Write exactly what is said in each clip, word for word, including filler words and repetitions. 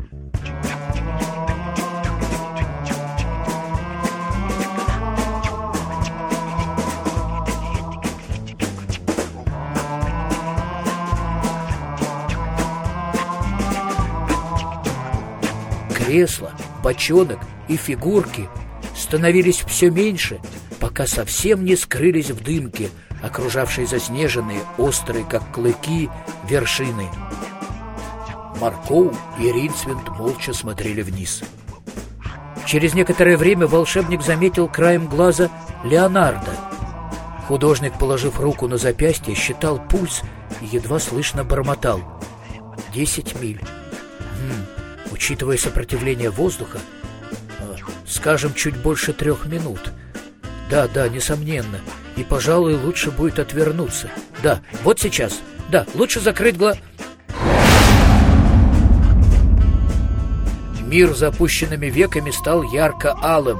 Кресла, бочонок и фигурки становились все меньше, пока совсем не скрылись в дымке, окружавшей заснеженные, острые, как клыки, вершины. Маркоу и Ринсвинд молча смотрели вниз. Через некоторое время волшебник заметил краем глаза Леонардо. Художник, положив руку на запястье, считал пульс и едва слышно бормотал: «Десять миль. Хм, учитывая сопротивление воздуха, э, скажем, чуть больше трех минут. Да, да, несомненно. И, пожалуй, лучше будет отвернуться. Да, вот сейчас. Да, лучше закрыть глаза». Мир с опущенными веками стал ярко-алым.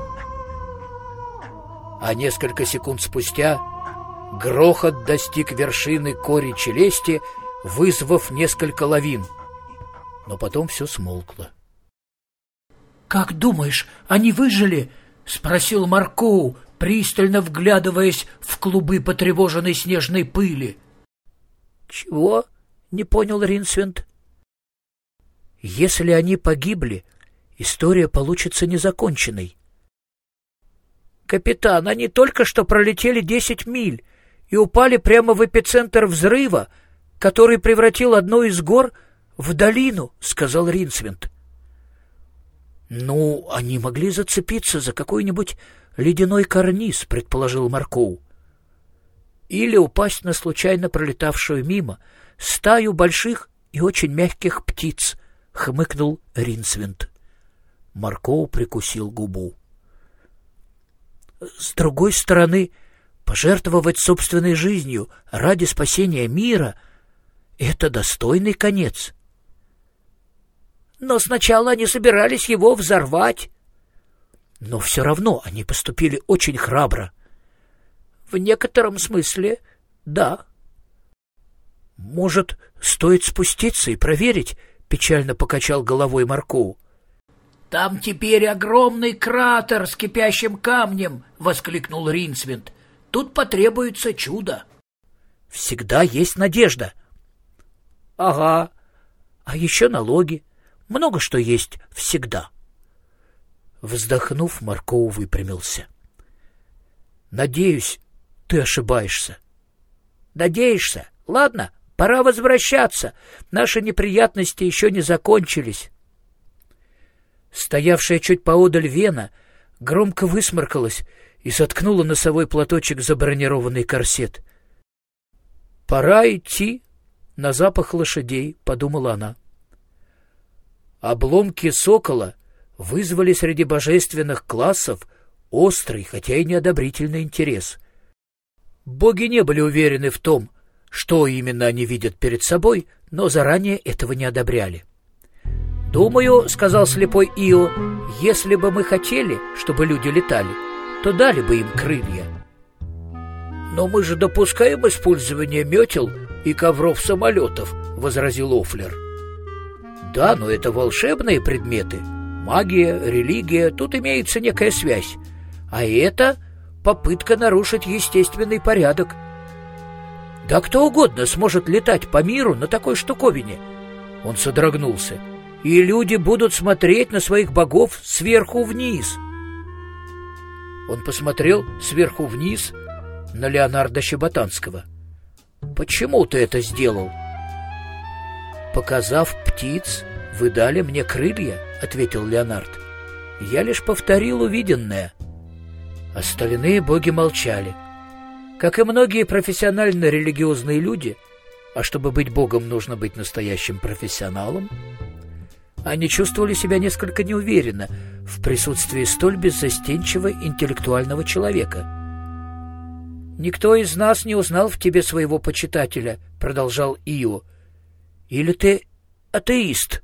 А несколько секунд спустя грохот достиг вершины кори Челести, вызвав несколько лавин. Но потом все смолкло. «Как думаешь, они выжили?» — спросил Маркоу, пристально вглядываясь в клубы потревоженной снежной пыли. «Чего?» — не понял Ринсвинд. «Если они погибли, история получится незаконченной». «Капитан, они только что пролетели десять миль и упали прямо в эпицентр взрыва, который превратил одну из гор в долину», — сказал Ринсвинд. «Ну, они могли зацепиться за какой-нибудь ледяной карниз», — предположил Маркоу. «Или упасть на случайно пролетавшую мимо стаю больших и очень мягких птиц», — хмыкнул Ринсвинд. Маркоу прикусил губу. «С другой стороны, пожертвовать собственной жизнью ради спасения мира — это достойный конец». «Но сначала они собирались его взорвать». «Но все равно они поступили очень храбро». «В некотором смысле, да». «Может, стоит спуститься и проверить?» — печально покачал головой Маркоу. «Там теперь огромный кратер с кипящим камнем!» — воскликнул Ринсвинд. «Тут потребуется чудо». «Всегда есть надежда». «Ага. А еще налоги. Много что есть всегда». Вздохнув, Маркоу выпрямился. «Надеюсь, ты ошибаешься». «Надеешься? Ладно, пора возвращаться. Наши неприятности еще не закончились». Стоявшая чуть поодаль Вена громко высморкалась и соткнула носовой платочек за бронированный корсет. «Пора идти на запах лошадей», — подумала она. Обломки сокола вызвали среди божественных классов острый, хотя и неодобрительный интерес. Боги не были уверены в том, что именно они видят перед собой, но заранее этого не одобряли. «Думаю, — сказал слепой Ио, — если бы мы хотели, чтобы люди летали, то дали бы им крылья». «Но мы же допускаем использование метел и ковров-самолетов», — возразил Офлер. «Да, но это волшебные предметы. Магия, религия, тут имеется некая связь. А это попытка нарушить естественный порядок. Да кто угодно сможет летать по миру на такой штуковине». Он содрогнулся. «И люди будут смотреть на своих богов сверху вниз». Он посмотрел сверху вниз на Леонардо Щеботанского. «Почему ты это сделал?» «Показав птиц, вы дали мне крылья», — ответил Леонард. «Я лишь повторил увиденное». Остальные боги молчали. Как и многие профессионально-религиозные люди, а чтобы быть богом, нужно быть настоящим профессионалом, они чувствовали себя несколько неуверенно в присутствии столь беззастенчивого интеллектуального человека. «Никто из нас не узнал в тебе своего почитателя», — продолжал Ио. «Или ты атеист?»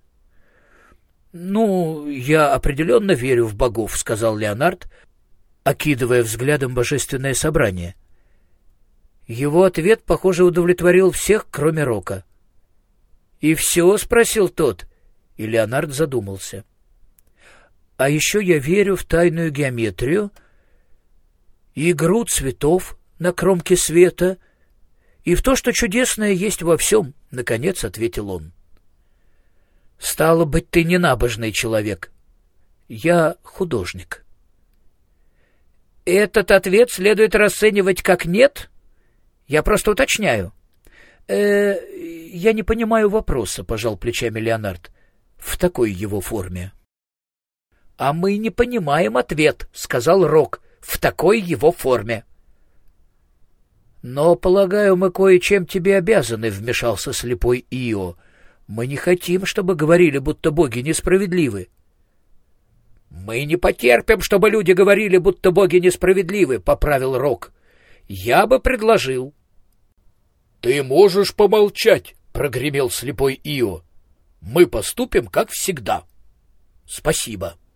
«Ну, я определенно верю в богов», — сказал Леонард, окидывая взглядом божественное собрание. Его ответ, похоже, удовлетворил всех, кроме Рока. «И все?» — спросил тот. И Леонард задумался. А еще я верю в тайную геометрию, игру цветов на кромке света и в то, что чудесное есть во всем, — наконец ответил он. — Стало быть, ты не набожный человек. Я художник. — Этот ответ следует расценивать как «нет»? Я просто уточняю. Э, — Я не понимаю вопроса, — пожал плечами Леонард, — в такой его форме. — А мы не понимаем ответ, — сказал Рок, — в такой его форме. — Но, полагаю, мы кое-чем тебе обязаны, — вмешался слепой Ио. — Мы не хотим, чтобы говорили, будто боги несправедливы. — Мы не потерпим, чтобы люди говорили, будто боги несправедливы, — поправил Рок. — Я бы предложил. — Ты можешь помолчать, — прогремел слепой Ио. — Мы поступим, как всегда. — Спасибо.